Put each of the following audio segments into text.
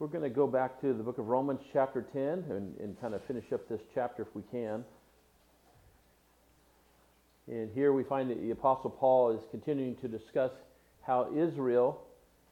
We're going to go back to the book of Romans chapter 10 and kind of finish up this chapter if we can. And here we find that the Apostle Paul is continuing to discuss how Israel,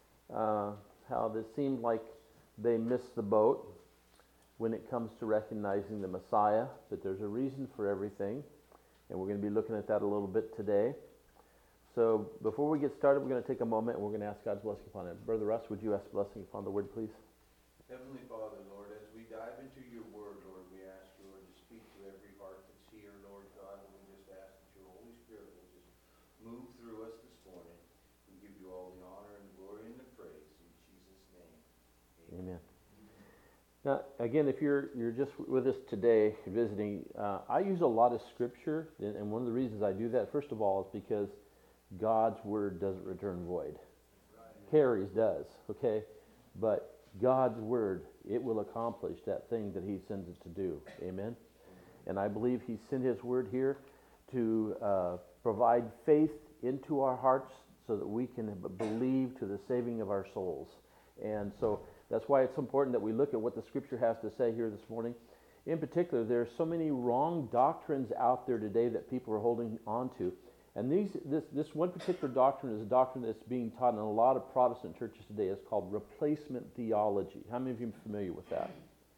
how it seemed like they missed the boat when it comes to recognizing the Messiah, that there's a reason for everything. And we're going to be looking at that a little bit today. So before we get started, we're going to take a moment and we're going to ask God's blessing upon it. Brother Russ, would you ask blessing upon the word, please? Heavenly Father, Lord, as we dive into your word, Lord, we ask you, Lord, to speak to every heart that's here, Lord God, and we just ask that your Holy Spirit will just move through us this morning. We give you all the honor and glory and the praise in Jesus' name. Amen. Now, again, if you're just with us today visiting, I use a lot of scripture, and one of the reasons I do that, first of all, is because God's word doesn't return void. Harry's does, okay? But God's word, it will accomplish that thing that he sends it to do. Amen? And I believe he sent his word here to provide faith into our hearts so that we can believe to the saving of our souls. And so that's why it's important that we look at what the scripture has to say here this morning. In particular, there are so many wrong doctrines out there today that people are holding on to. And this one particular doctrine is a doctrine that's being taught in a lot of Protestant churches today. It's called replacement theology. How many of you are familiar with that?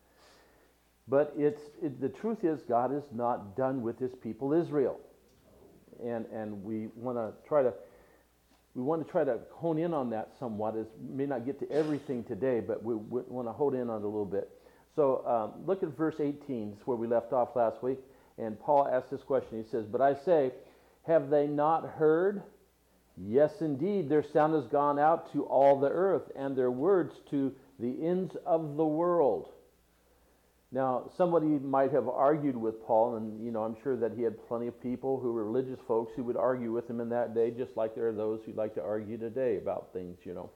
But the truth is, God is not done with his people Israel. And we want to try to hone in on that somewhat. It may not get to everything today, but we want to hone in on it a little bit. So look at verse 18. It's where we left off last week. And Paul asks this question. He says, "But I say, have they not heard? Yes, indeed, their sound has gone out to all the earth, and their words to the ends of the world." Now, somebody might have argued with Paul, and I'm sure that he had plenty of people who were religious folks who would argue with him in that day, just like there are those who like to argue today about things.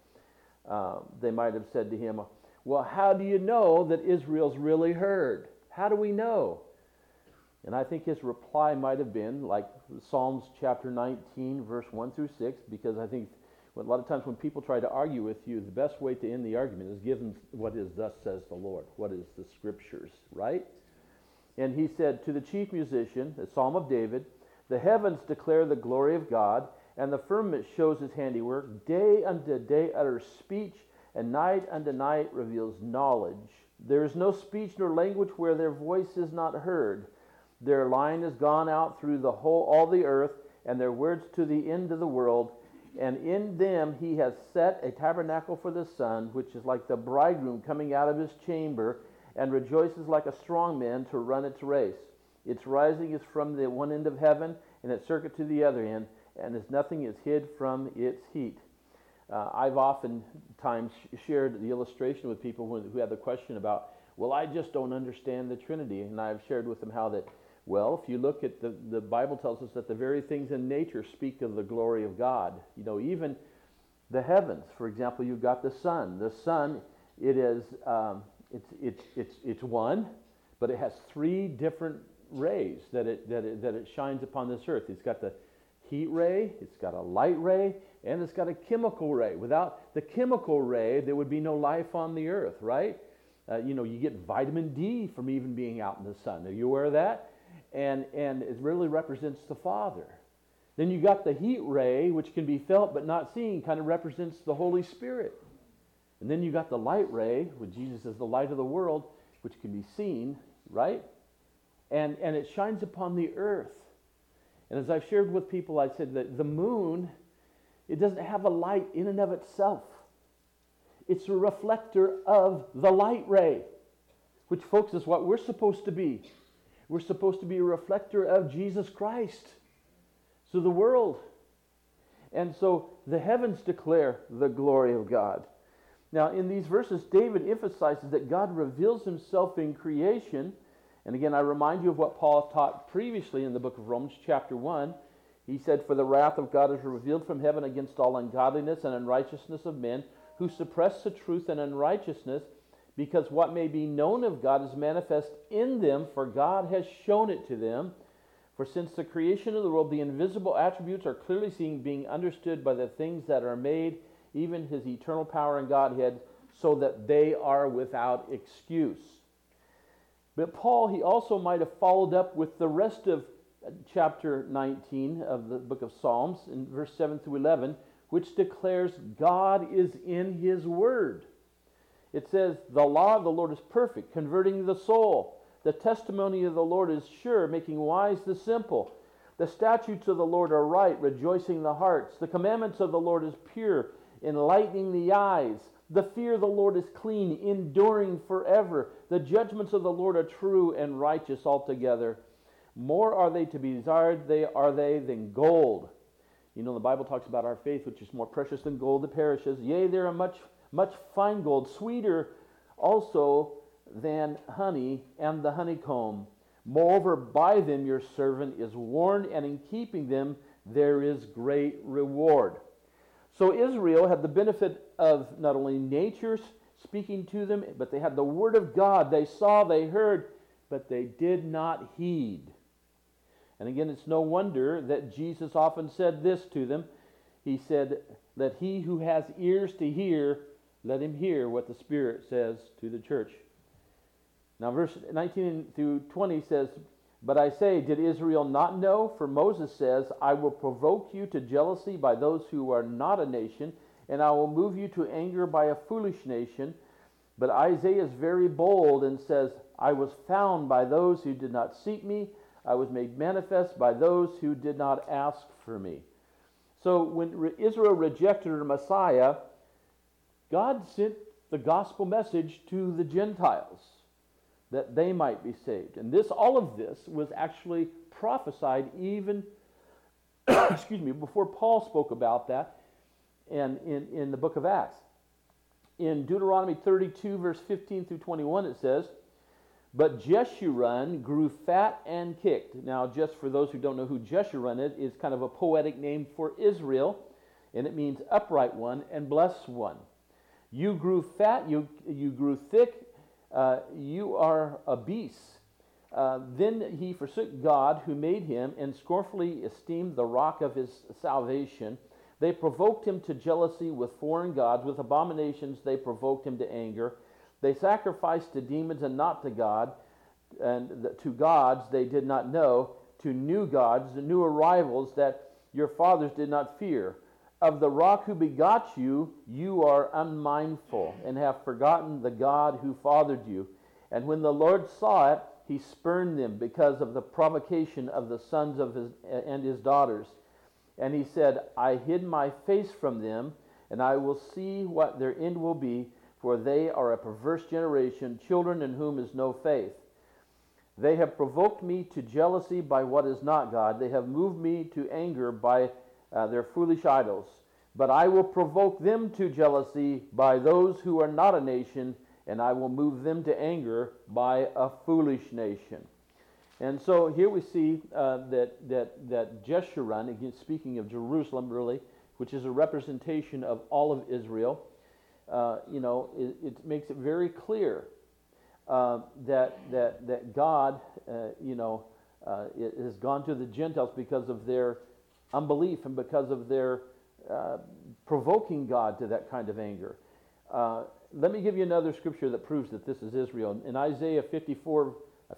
They might have said to him, "Well, how do you know that Israel's really heard? How do we know?" And I think his reply might have been like Psalms chapter 19, verse 1 through 6, because I think a lot of times when people try to argue with you, the best way to end the argument is give them what is thus says the Lord, what is the scriptures, right? And he said to the chief musician, the Psalm of David, "The heavens declare the glory of God, and the firmament shows his handiwork. Day unto day utters speech, and night unto night reveals knowledge. There is no speech nor language where their voice is not heard. Their line is gone out through all the earth, and their words to the end of the world. And in them he has set a tabernacle for the sun, which is like the bridegroom coming out of his chamber, and rejoices like a strong man to run its race. Its rising is from the one end of heaven, and its circuit to the other end, and as nothing is hid from its heat." I've oftentimes shared the illustration with people who have the question about, "Well, I just don't understand the Trinity." And I've shared with them how that, well, if you look at the Bible tells us that the very things in nature speak of the glory of God. Even the heavens, for example, you've got the sun. The sun, it is it's one, but it has three different rays that it shines upon this earth. It's got the heat ray, it's got a light ray, and it's got a chemical ray. Without the chemical ray, there would be no life on the earth, right? You get vitamin D from even being out in the sun. Are you aware of that? And it really represents the Father. Then you got the heat ray, which can be felt but not seen, kind of represents the Holy Spirit. And then you got the light ray, which Jesus is the light of the world, which can be seen, right? And it shines upon the earth. And as I've shared with people, I said that the moon, it doesn't have a light in and of itself. It's a reflector of the light ray, which, folks, is what we're supposed to be. We're supposed to be a reflector of Jesus Christ to the world. And so the heavens declare the glory of God. Now, in these verses, David emphasizes that God reveals himself in creation. And again, I remind you of what Paul taught previously in the book of Romans, chapter 1. He said, "For the wrath of God is revealed from heaven against all ungodliness and unrighteousness of men, who suppress the truth and unrighteousness, because what may be known of God is manifest in them, for God has shown it to them. For since the creation of the world, the invisible attributes are clearly seen, being understood by the things that are made, even his eternal power and Godhead, so that they are without excuse. But Paul, he also might have followed up with the rest of chapter 19 of the book of Psalms in verse 7 through 11, which declares God is in his word. It says, the law of the Lord is perfect, converting the soul. The testimony of the Lord is sure, making wise the simple. The statutes of the Lord are right, rejoicing the hearts. The commandments of the Lord is pure, enlightening the eyes. The fear of the Lord is clean, enduring forever. The judgments of the Lord are true and righteous altogether. More are they to be desired, are they than gold. You know, the Bible talks about our faith, which is more precious than gold that perishes. Yea, there are much fine gold, sweeter also than honey and the honeycomb. Moreover, by them your servant is warned, and in keeping them there is great reward. So Israel had the benefit of not only nature speaking to them, but they had the word of God. They saw, they heard, but they did not heed. And again, it's no wonder that Jesus often said this to them. He said, let he who has ears to hear, let him hear what the Spirit says to the church. Now, verse 19 through 20 says, but I say, did Israel not know? For Moses says, I will provoke you to jealousy by those who are not a nation, and I will move you to anger by a foolish nation. But Isaiah is very bold and says, I was found by those who did not seek me. I was made manifest by those who did not ask for me. So when Israel rejected her Messiah, God sent the gospel message to the Gentiles, that they might be saved. And all of this was actually prophesied even before Paul spoke about that and in the book of Acts. In Deuteronomy 32, verse 15 through 21, it says, but Jeshurun grew fat and kicked. Now, just for those who don't know who Jeshurun is, it's kind of a poetic name for Israel, and it means upright one and blessed one. You grew fat, you grew thick, you are a beast. Then he forsook God who made him and scornfully esteemed the rock of his salvation. They provoked him to jealousy with foreign gods. With abominations they provoked him to anger. They sacrificed to demons and not to God, and to gods they did not know, to new gods, the new arrivals that your fathers did not fear. Of the rock who begot you, you are unmindful, and have forgotten the God who fathered you. And when the Lord saw it, he spurned them because of the provocation of the sons of his daughters. And he said, I hid my face from them, and I will see what their end will be, for they are a perverse generation, children in whom is no faith. They have provoked me to jealousy by what is not God. They have moved me to anger by their foolish idols. But I will provoke them to jealousy by those who are not a nation, and I will move them to anger by a foolish nation. And so here we see that Jeshurun, again speaking of Jerusalem really, which is a representation of all of Israel, it makes it very clear that God, has gone to the Gentiles because of their unbelief and because of their provoking God to that kind of anger. Let me give you another scripture that proves that this is Israel. In Isaiah 44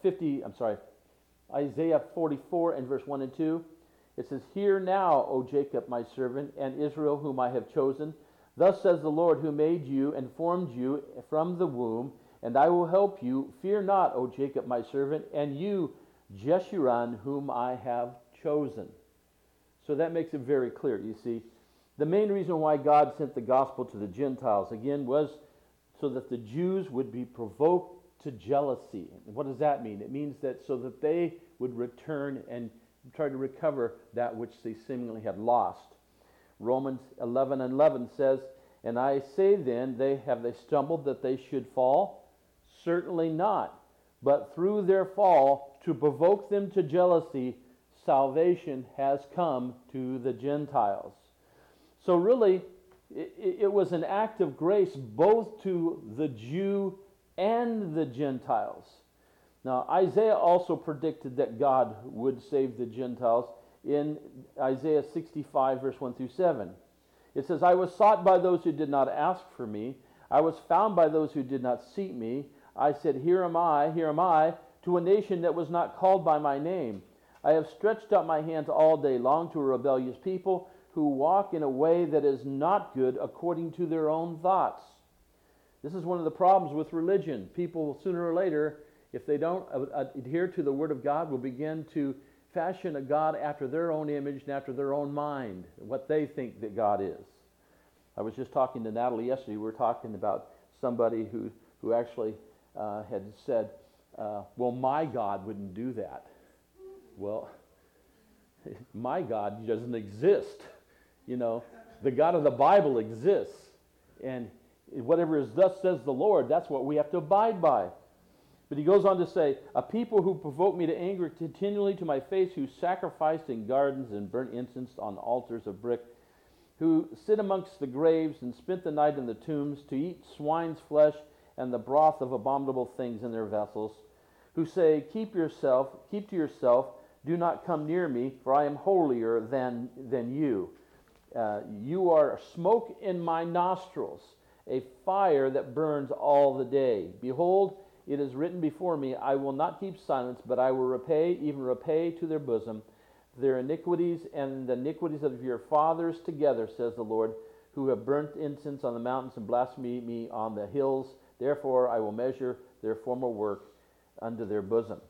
and verse 1 and 2, it says, Hear now, O Jacob, my servant, and Israel, whom I have chosen. Thus says the Lord, who made you and formed you from the womb, and I will help you. Fear not, O Jacob, my servant, and you, Jeshurun, whom I have chosen. So that makes it very clear. You see, the main reason why God sent the gospel to the Gentiles, again, was so that the Jews would be provoked to jealousy. And what does that mean? It means that so that they would return and try to recover that which they seemingly had lost. Romans 11:11 says, And I say then, have they stumbled that they should fall? Certainly not. But through their fall, to provoke them to jealousy, salvation has come to the Gentiles. So really, it was an act of grace both to the Jew and the Gentiles. Now, Isaiah also predicted that God would save the Gentiles in Isaiah 65, verse 1 through 7. It says, I was sought by those who did not ask for me. I was found by those who did not seek me. I said, here am I, to a nation that was not called by my name. I have stretched out my hands all day long to a rebellious people who walk in a way that is not good according to their own thoughts. This is one of the problems with religion. People, sooner or later, if they don't adhere to the Word of God, will begin to fashion a God after their own image and after their own mind, what they think that God is. I was just talking to Natalie yesterday. We were talking about somebody who actually had said, well, my God wouldn't do that. Well, my God doesn't exist. You know, the God of the Bible exists. And whatever is thus says the Lord, that's what we have to abide by. But he goes on to say, a people who provoke me to anger continually to my face, who sacrificed in gardens and burnt incense on altars of brick, who sit amongst the graves and spent the night in the tombs, to eat swine's flesh and the broth of abominable things in their vessels, who say, keep to yourself, do not come near me, for I am holier than you. You are smoke in my nostrils, a fire that burns all the day. Behold, it is written before me, I will not keep silence, but I will repay, even repay to their bosom, their iniquities and the iniquities of your fathers together, says the Lord, who have burnt incense on the mountains and blasphemed me on the hills. Therefore I will measure their former work unto their bosom.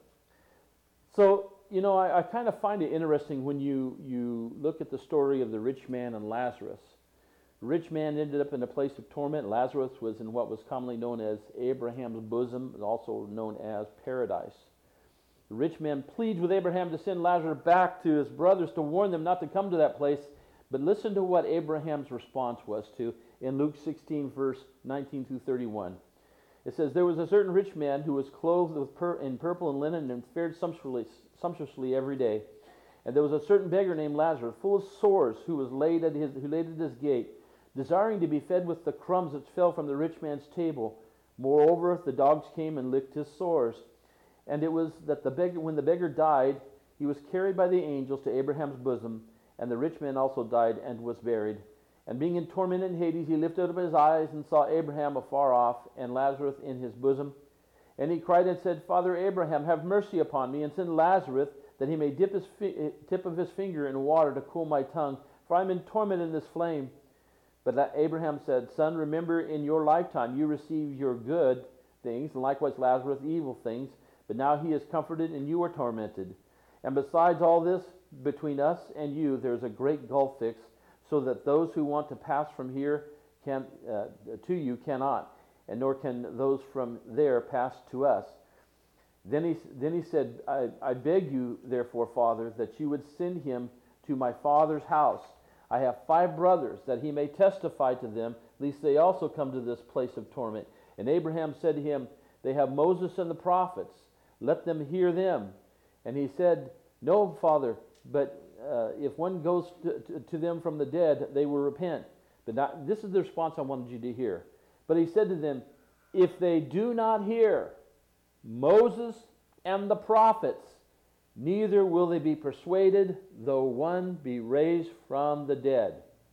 So, you know, I kind of find it interesting when you look at the story of the rich man and Lazarus. The rich man ended up in a place of torment. Lazarus was in what was commonly known as Abraham's bosom, also known as paradise. The rich man pleads with Abraham to send Lazarus back to his brothers to warn them not to come to that place. But listen to what Abraham's response was to in Luke 16, verse 19 through 31. It says, there was a certain rich man who was clothed in purple and linen and fared sumptuously every day. And there was a certain beggar named Lazarus, full of sores, who laid at his gate, desiring to be fed with the crumbs that fell from the rich man's table. Moreover, the dogs came and licked his sores. And it was that when the beggar died, he was carried by the angels to Abraham's bosom, and the rich man also died and was buried. And being in torment in Hades, he lifted up his eyes and saw Abraham afar off, and Lazarus in his bosom. And he cried and said, Father Abraham, have mercy upon me, and send Lazarus, that he may dip his tip of his finger in water to cool my tongue, for I am in torment in this flame. But Abraham said, Son, remember in your lifetime you received your good things, and likewise Lazarus evil things, but now he is comforted and you are tormented. And besides all this, between us and you there is a great gulf fixed, so that those who want to pass from here to you cannot, and nor can those from there pass to us. Then he said, I beg you, therefore, Father, that you would send him to my father's house. I have 5 brothers, that he may testify to them, lest they also come to this place of torment. And Abraham said to him, they have Moses and the prophets. Let them hear them. And he said, no, Father, but if one goes to them from the dead, they will repent. But this is the response I wanted you to hear. But he said to them, if they do not hear Moses and the prophets, neither will they be persuaded, though one be raised from the dead.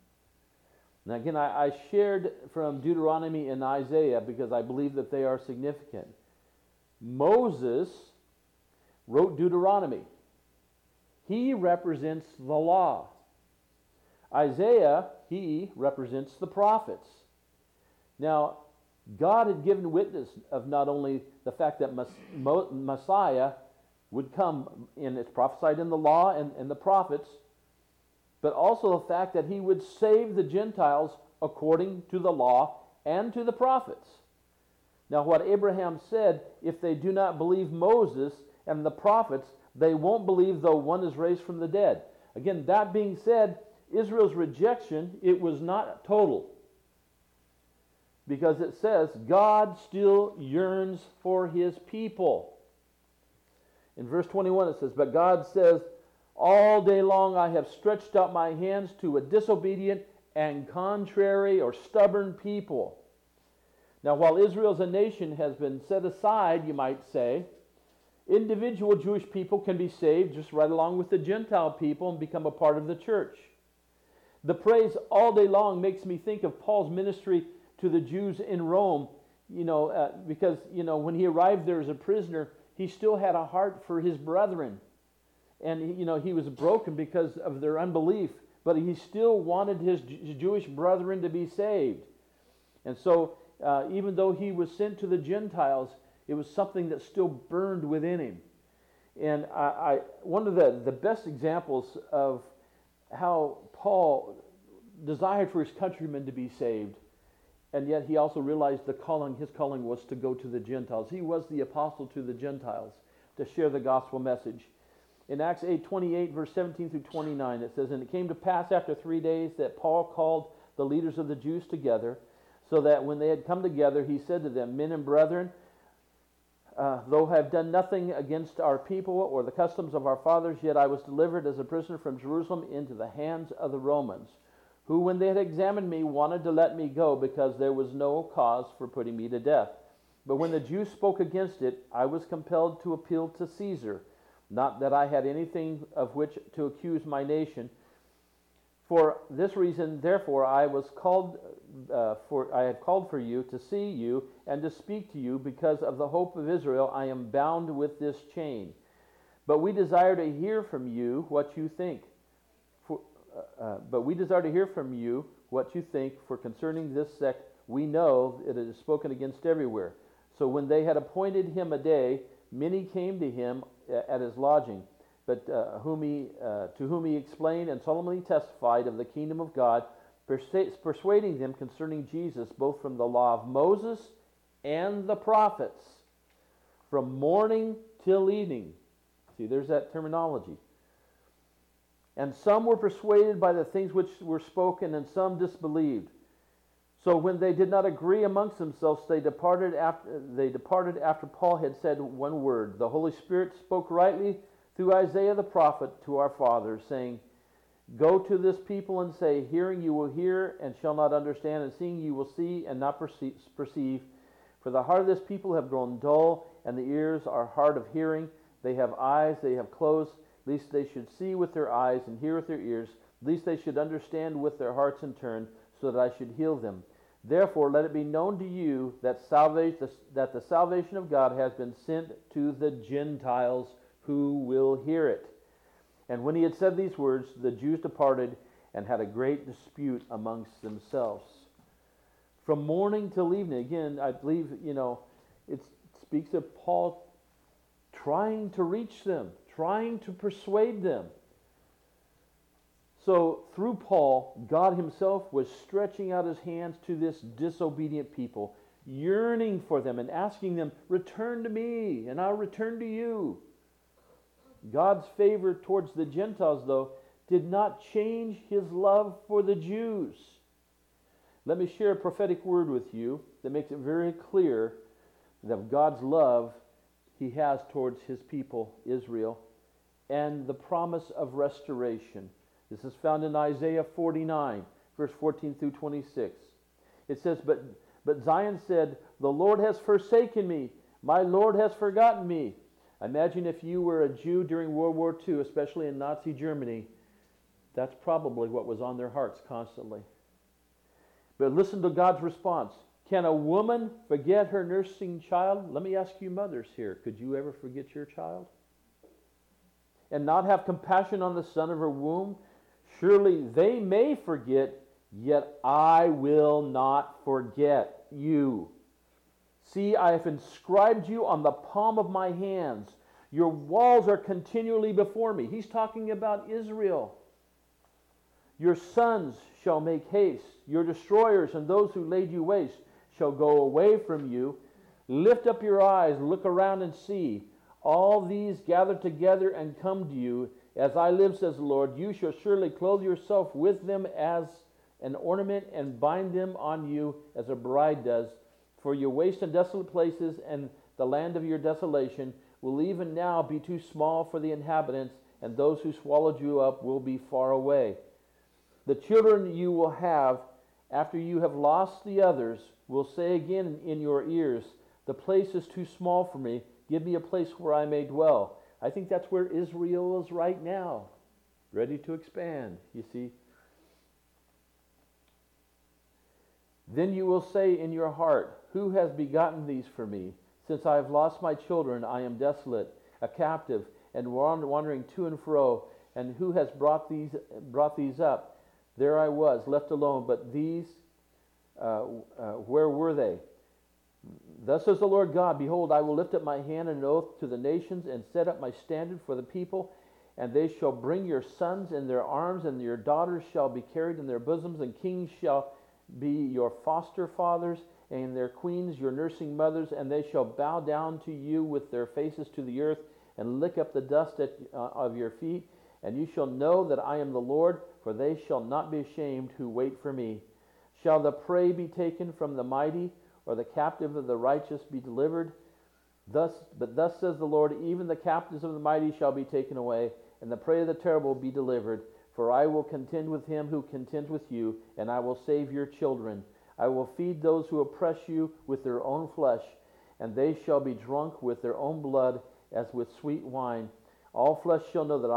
Now again, I shared from Deuteronomy and Isaiah because I believe that they are significant. Moses wrote Deuteronomy. He represents the law. Isaiah, he represents the prophets. Now, God had given witness of not only the fact that Messiah would come, and it's prophesied in the law and the prophets, but also the fact that he would save the Gentiles according to the law and to the prophets. Now, what Abraham said, if they do not believe Moses and the prophets, they won't believe though one is raised from the dead. Again, that being said, Israel's rejection, it was not total. Because it says, God still yearns for his people. In verse 21 it says, but God says, all day long I have stretched out my hands to a disobedient and contrary or stubborn people. Now, while Israel as a nation has been set aside, you might say, individual Jewish people can be saved just right along with the Gentile people and become a part of the church. The phrase all day long makes me think of Paul's ministry to to the Jews in Rome, because, when he arrived there as a prisoner, he still had a heart for his brethren. And, he was broken because of their unbelief, but he still wanted his Jewish brethren to be saved. And so, even though he was sent to the Gentiles, it was something that still burned within him. And one of the best examples of how Paul desired for his countrymen to be saved, and yet he also realized his calling was to go to the Gentiles. He was the apostle to the Gentiles to share the gospel message. In Acts 8:28, verse 17 through 29, it says, "And it came to pass after 3 days that Paul called the leaders of the Jews together, so that when they had come together, he said to them, 'Men and brethren, though I have done nothing against our people or the customs of our fathers, yet I was delivered as a prisoner from Jerusalem into the hands of the Romans, who, when they had examined me, wanted to let me go, because there was no cause for putting me to death. But when the Jews spoke against it, I was compelled to appeal to Caesar, not that I had anything of which to accuse my nation. For this reason, therefore, I have called for you to see you and to speak to you, because of the hope of Israel. I am bound with this chain. But we desire to hear from you what you think. For concerning this sect, we know it is spoken against everywhere.' So when they had appointed him a day, many came to him at his lodging, but to whom he explained and solemnly testified of the kingdom of God, persuading them concerning Jesus, both from the law of Moses and the prophets, from morning till evening." See, there's that terminology. "And some were persuaded by the things which were spoken, and some disbelieved. So when they did not agree amongst themselves, they departed after Paul had said one word. The Holy Spirit spoke rightly through Isaiah the prophet to our fathers, saying, 'Go to this people and say, hearing you will hear and shall not understand, and seeing you will see and not perceive. For the heart of this people have grown dull, and the ears are hard of hearing. They have eyes, they have closed, lest they should see with their eyes and hear with their ears, lest they should understand with their hearts and turn, so that I should heal them. Therefore let it be known to you that the salvation of God has been sent to the Gentiles who will hear it.' And when he had said these words, the Jews departed and had a great dispute amongst themselves." From morning till evening, again, I believe, it speaks of Paul trying to reach them, trying to persuade them. So through Paul, God himself was stretching out his hands to this disobedient people, yearning for them and asking them, "Return to me, and I'll return to you." God's favor towards the Gentiles, though, did not change his love for the Jews. Let me share a prophetic word with you that makes it very clear that God's love he has towards his people, Israel, and the promise of restoration. This is found in Isaiah 49, verse 14 through 26. It says, But Zion said, "The Lord has forsaken me. My Lord has forgotten me." Imagine if you were a Jew during World War II, especially in Nazi Germany. That's probably what was on their hearts constantly. But listen to God's response. Can a woman forget her nursing child? Let me ask you mothers here. Could you ever forget your child? And not have compassion on the son of her womb? Surely they may forget, yet I will not forget you. See, I have inscribed you on the palm of my hands. Your walls are continually before me. He's talking about Israel. Your sons shall make haste. Your destroyers and those who laid you waste shall go away from you. Lift up your eyes, look around and see. All these gather together and come to you. As I live, says the Lord, you shall surely clothe yourself with them as an ornament and bind them on you as a bride does. For your waste and desolate places and the land of your desolation will even now be too small for the inhabitants, and those who swallowed you up will be far away. The children you will have after you have lost the others will say again in your ears, "The place is too small for me. Give me a place where I may dwell." I think that's where Israel is right now, ready to expand, you see. Then you will say in your heart, who has begotten these for me? Since I have lost my children, I am desolate, a captive, and wandering to and fro. And who has brought these up? There I was, left alone, but these, where were they? Thus says the Lord God, behold, I will lift up my hand in an oath to the nations, and set up my standard for the people, and they shall bring your sons in their arms, and your daughters shall be carried in their bosoms, and kings shall be your foster fathers, and their queens your nursing mothers, and they shall bow down to you with their faces to the earth, and lick up the dust of your feet. And you shall know that I am the Lord, for they shall not be ashamed who wait for me. Shall the prey be taken from the mighty, or the captive of the righteous be delivered? But thus says the Lord, even the captives of the mighty shall be taken away, and the prey of the terrible be delivered. For I will contend with him who contends with you, and I will save your children. I will feed those who oppress you with their own flesh, and they shall be drunk with their own blood as with sweet wine. All flesh shall know that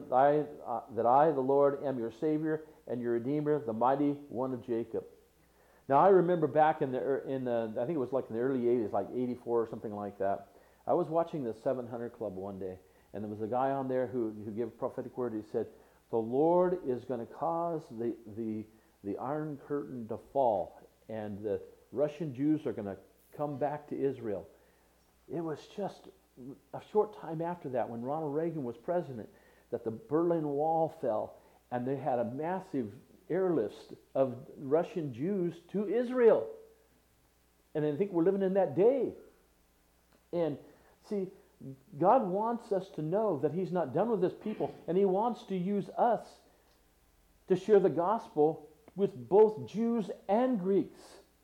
I, the Lord, am your Savior and your Redeemer, the mighty one of Jacob. Now I remember back in the I think it was like in the early 80s, like 84 or something like that. I was watching the 700 Club one day, and there was a guy on there who gave a prophetic word. He said, the Lord is going to cause the Iron Curtain to fall, and the Russian Jews are going to come back to Israel. It was just a short time after that, when Ronald Reagan was president, that the Berlin Wall fell, and they had a massive airlift of Russian Jews to Israel. And I think we're living in that day. And see, God wants us to know that He's not done with His people, and He wants to use us to share the gospel with both Jews and Greeks.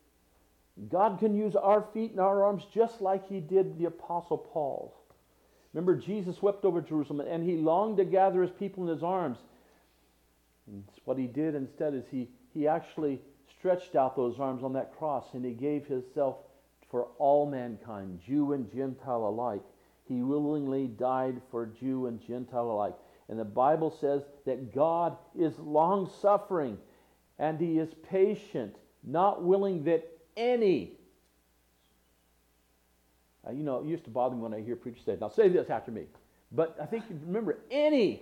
God can use our feet and our arms just like He did the Apostle Paul. Remember, Jesus wept over Jerusalem, and He longed to gather His people in His arms. And what He did instead is He actually stretched out those arms on that cross, and He gave Himself for all mankind, Jew and Gentile alike. He willingly died for Jew and Gentile alike. And the Bible says that God is long-suffering, and He is patient, not willing that any. It used to bother me when I hear preachers say, now say this after me. But I think you remember, any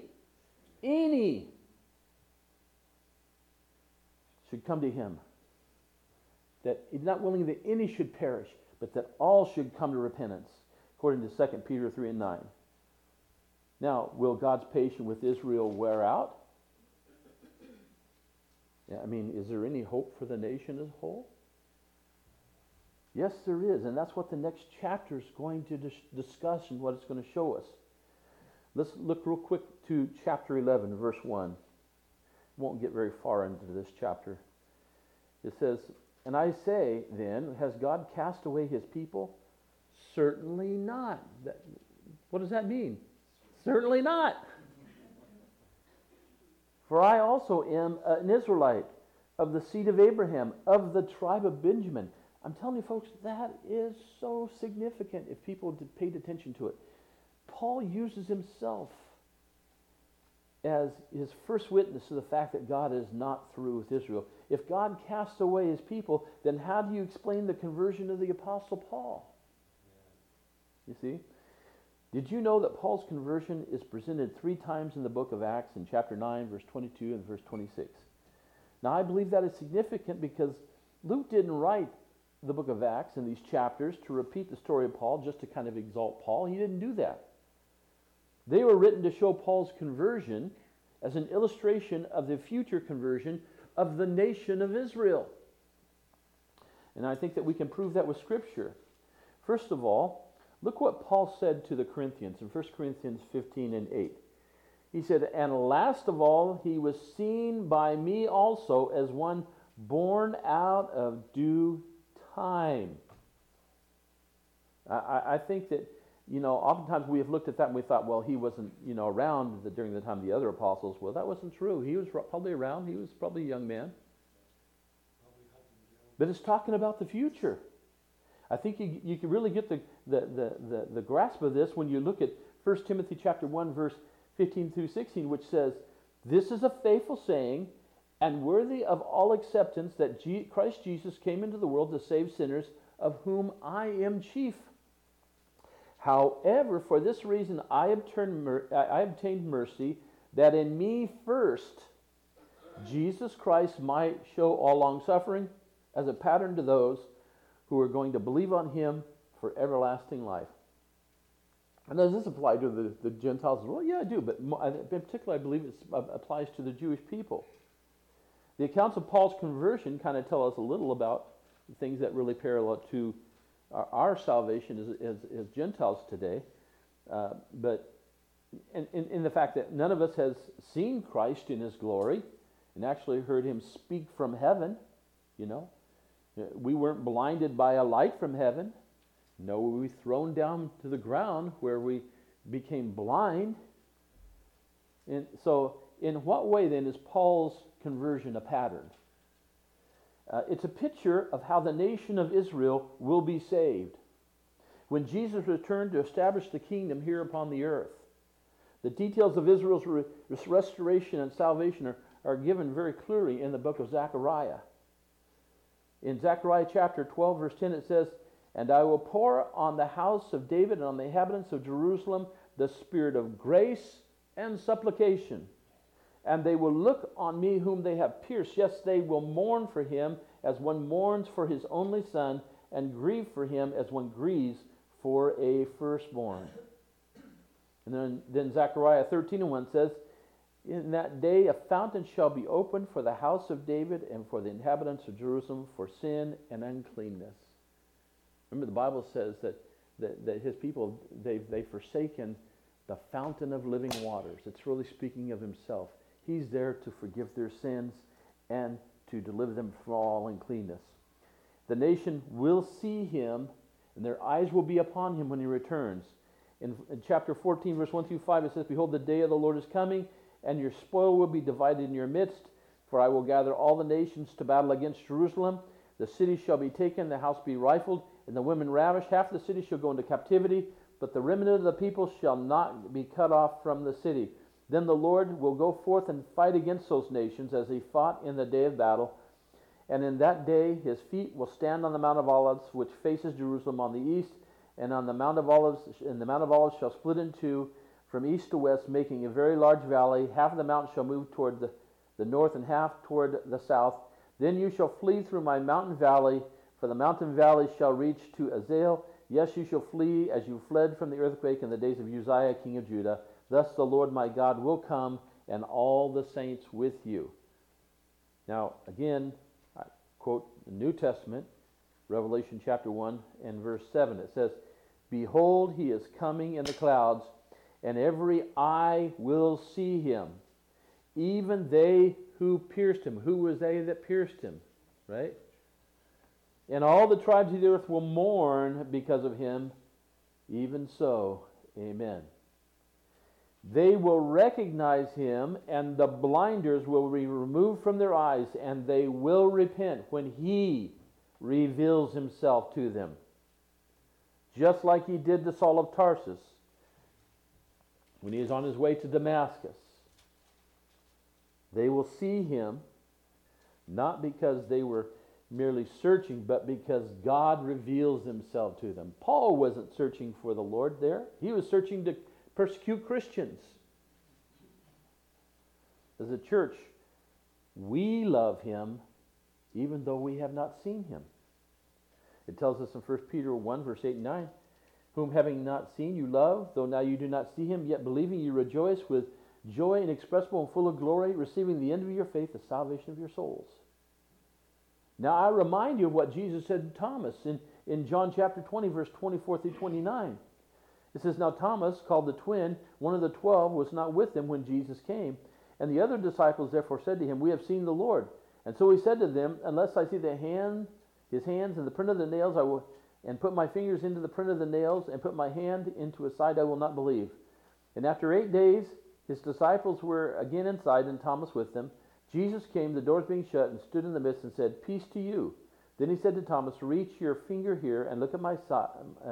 should come to Him. That He's not willing that any should perish, but that all should come to repentance, according to 2 Peter 3:9. Now, will God's patience with Israel wear out? Is there any hope for the nation as a whole? Yes, there is, and that's what the next chapter is going to discuss and what it's going to show us. Let's look real quick to chapter 11, verse 1. Won't get very far into this chapter. It says, and I say then, has God cast away His people? Certainly not. What does that mean? Certainly not. For I also am an Israelite, of the seed of Abraham, of the tribe of Benjamin. I'm telling you, folks, that is so significant if people paid attention to it. Paul uses himself as his first witness to the fact that God is not through with Israel. If God casts away His people, then how do you explain the conversion of the Apostle Paul? You see? Did you know that Paul's conversion is presented 3 times in the book of Acts, in chapter 9, verse 22 and verse 26? Now, I believe that is significant because Luke didn't write the book of Acts in these chapters to repeat the story of Paul, just to kind of exalt Paul. He didn't do that. They were written to show Paul's conversion as an illustration of the future conversion of the nation of Israel. And I think that we can prove that with Scripture. First of all, look what Paul said to the Corinthians in 1 Corinthians 15 and 8. He said, and last of all, he was seen by me also as one born out of due time. I think that, oftentimes we have looked at that and we thought, well, he wasn't, around during the time the other apostles. Well, that wasn't true. He was probably around. He was probably a young man. But it's talking about the future. I think you can really get the grasp of this when you look at 1 Timothy chapter 1, verse 15 through 16, which says, this is a faithful saying and worthy of all acceptance that Christ Jesus came into the world to save sinners, of whom I am chief. However, for this reason I obtained mercy, that in me first Jesus Christ might show all long-suffering as a pattern to those who are going to believe on him for everlasting life. And does this apply to the Gentiles as well? Yeah, I do, but in particular I believe it applies to the Jewish people. The accounts of Paul's conversion kind of tell us a little about the things that really parallel to our salvation as Gentiles today. But in the fact that none of us has seen Christ in his glory and actually heard him speak from heaven, you know. We weren't blinded by a light from heaven. No, we were thrown down to the ground where we became blind. And so in what way then is Paul's conversion a pattern? It's a picture of how the nation of Israel will be saved when Jesus returned to establish the kingdom here upon the earth. The details of Israel's restoration and salvation are given very clearly in the book of Zechariah. In Zechariah chapter 12, verse 10, it says, "And I will pour on the house of David and on the inhabitants of Jerusalem the spirit of grace and supplication. And they will look on me whom they have pierced. Yes, they will mourn for him as one mourns for his only son, and grieve for him as one grieves for a firstborn." And then Zechariah 13:1 says, "In that day a fountain shall be opened for the house of David and for the inhabitants of Jerusalem for sin and uncleanness." Remember, the Bible says that his people, they've forsaken the fountain of living waters. It's really speaking of himself. He's there to forgive their sins and to deliver them from all uncleanness. The nation will see him, and their eyes will be upon him when he returns. In chapter 14, verse 1 through 5, it says, "Behold, the day of the Lord is coming, and your spoil will be divided in your midst. For I will gather all the nations to battle against Jerusalem. The city shall be taken, the house be rifled, and the women ravished. Half the city shall go into captivity, but the remnant of the people shall not be cut off from the city. Then the Lord will go forth and fight against those nations as he fought in the day of battle. And in that day his feet will stand on the Mount of Olives, which faces Jerusalem on the east, and on the Mount of Olives, and the Mount of Olives shall split in two from east to west, making a very large valley. Half of the mountain shall move toward the north, and half toward the south. Then you shall flee through my mountain valley, for the mountain valley shall reach to Azel. Yes, you shall flee as you fled from the earthquake in the days of Uzziah, king of Judah. Thus the Lord my God will come, and all the saints with you." Now, again, I quote the New Testament, Revelation chapter 1 and verse 7. It says, "Behold, he is coming in the clouds, and every eye will see him, even they who pierced him." Who was they that pierced him? Right? "And all the tribes of the earth will mourn because of him. Even so, amen. They will recognize him, and the blinders will be removed from their eyes, and they will repent when he reveals himself to them. Just like he did to Saul of Tarsus when he is on his way to Damascus. They will see him, not because they were merely searching, but because God reveals himself to them." Paul wasn't searching for the Lord there. He was searching to persecute Christians. As a church, we love him even though we have not seen him. It tells us in 1 Peter 1, verse 8 and 9, "Whom having not seen you love, though now you do not see him, yet believing you rejoice with joy inexpressible and full of glory, receiving the end of your faith, the salvation of your souls." Now I remind you of what Jesus said to Thomas in John chapter 20, verse 24 through 29. It says, "Now Thomas, called the twin, one of the 12, was not with them when Jesus came. And the other disciples therefore said to him, 'We have seen the Lord.' And so he said to them, 'Unless I see his hands in the print of the nails, I will, and put my fingers into the print of the nails, and put my hand into his side, I will not believe.' And after 8 days, his disciples were again inside, and Thomas with them. Jesus came, the doors being shut, and stood in the midst, and said, 'Peace to you.' Then he said to Thomas, 'Reach your finger here, and look at my side.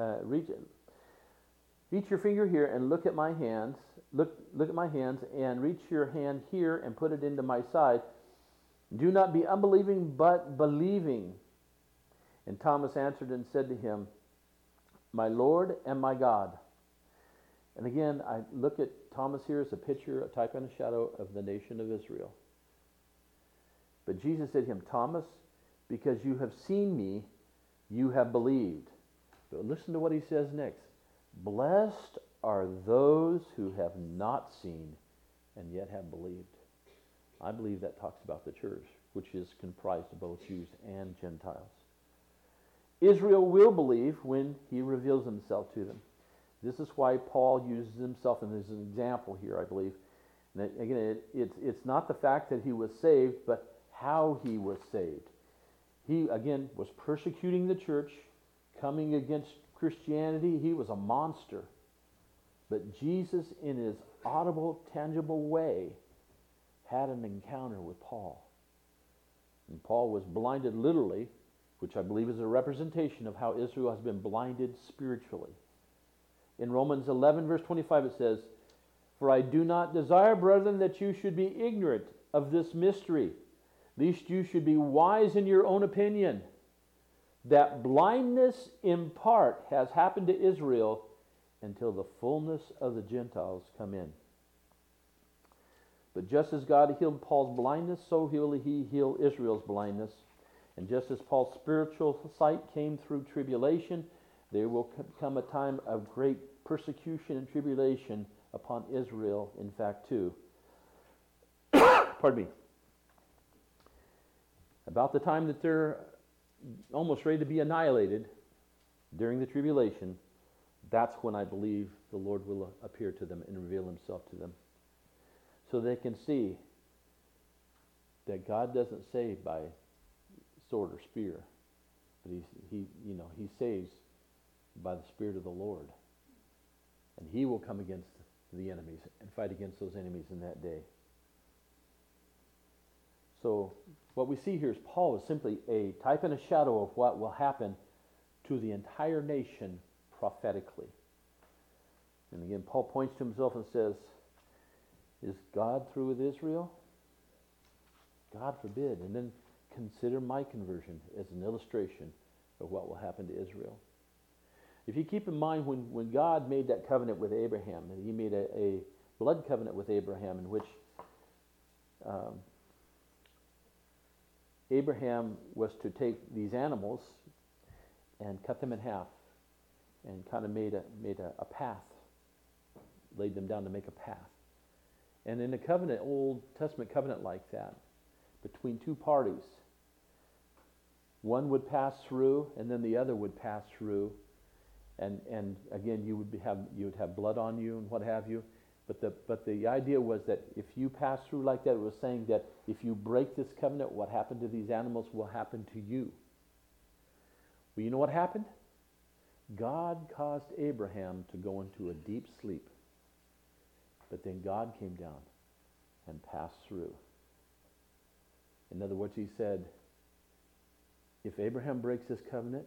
Reach your finger here and look at my hands. Look at my hands, and reach your hand here and put it into my side. Do not be unbelieving, but believing. And Thomas answered and said to him, My Lord and my God. And again, I look at Thomas here as a picture, a type and a shadow of the nation of Israel. But Jesus said to him, Thomas, because you have seen me, you have believed. But listen to what he says next. Blessed are those who have not seen and yet have believed. I believe that talks about the church, which is comprised of both Jews and Gentiles. Israel will believe when he reveals himself to them. This is why Paul uses himself as an example here, I believe. And again, it's not the fact that he was saved, but how he was saved. He, again, was persecuting the church, coming against Christianity. He was a monster. But Jesus, in his audible, tangible way, had an encounter with Paul. And Paul was blinded literally, which I believe is a representation of how Israel has been blinded spiritually. In Romans 11, verse 25, it says, For I do not desire, brethren, that you should be ignorant of this mystery, lest you should be wise in your own opinion, that blindness in part has happened to Israel until the fullness of the Gentiles come in. But just as God healed Paul's blindness, so will he heal Israel's blindness. And just as Paul's spiritual sight came through tribulation, there will come a time of great persecution and tribulation upon Israel, in fact, too. Pardon me. About the time that they're almost ready to be annihilated during the tribulation, that's when I believe the Lord will appear to them and reveal himself to them. So they can see that God doesn't save by sword or spear, but he saves by the Spirit of the Lord. And he will come against the enemies and fight against those enemies in that day. So what we see here is Paul is simply a type and a shadow of what will happen to the entire nation prophetically. And again, Paul points to himself and says, is God through with Israel? God forbid. And then consider my conversion as an illustration of what will happen to Israel. If you keep in mind when God made that covenant with Abraham, and he made a blood covenant with Abraham in which Abraham was to take these animals and cut them in half and kind of made a path, laid them down to make a path. And in a covenant, Old Testament covenant like that, between two parties, one would pass through and then the other would pass through. And again, you would have blood on you and what have you. But the idea was that if you pass through like that, it was saying that if you break this covenant, what happened to these animals will happen to you. Well, you know what happened? God caused Abraham to go into a deep sleep. But then God came down and passed through. In other words, he said, if Abraham breaks this covenant,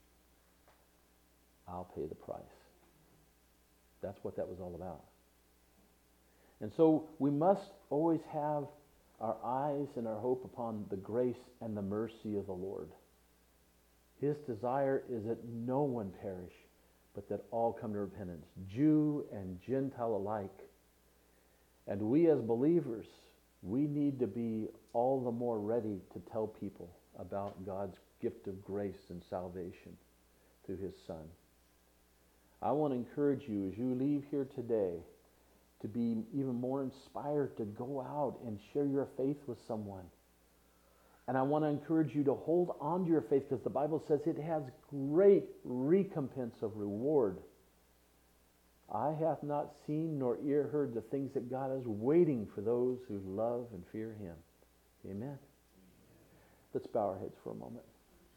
I'll pay the price. That's what that was all about. And so we must always have our eyes and our hope upon the grace and the mercy of the Lord. His desire is that no one perish, but that all come to repentance, Jew and Gentile alike. And we as believers, we need to be all the more ready to tell people about God's gift of grace and salvation through his Son. I want to encourage you as you leave here today to be even more inspired to go out and share your faith with someone. And I want to encourage you to hold on to your faith because the Bible says it has great recompense of reward. Eye hath not seen nor ear heard the things that God is waiting for those who love and fear him. Amen. Let's bow our heads for a moment.